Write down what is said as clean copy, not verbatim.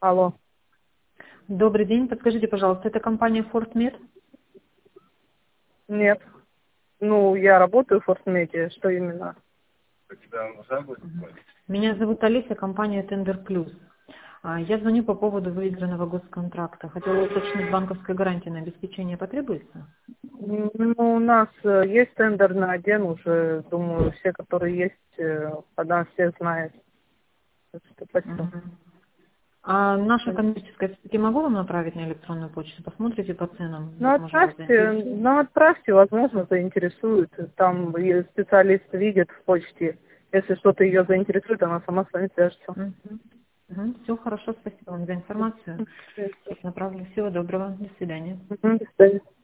Алло. Добрый день. Подскажите, пожалуйста, это компания Фортмед? Нет. Ну, я работаю в Фортмете. Что именно? Меня зовут Олеся, компания Тендер Плюс. Я звоню по поводу выигранного госконтракта. Хотела уточнить, банковская гарантия на обеспечение потребуется? Ну, у нас есть тендер на один уже. Думаю, все, которые есть, она всех знает. Так что спасибо. Мгм. А наша коммерческая все-таки могу вам направить на электронную почту? Посмотрите по ценам, Ну, возможно, вас заинтересует. отправьте, возможно, заинтересует. Там и специалист видит в почте. Если что-то ее заинтересует, она сама с вами свяжется. Все хорошо, спасибо вам за информацию. Сейчас направлю. Всего доброго. До свидания. До свидания.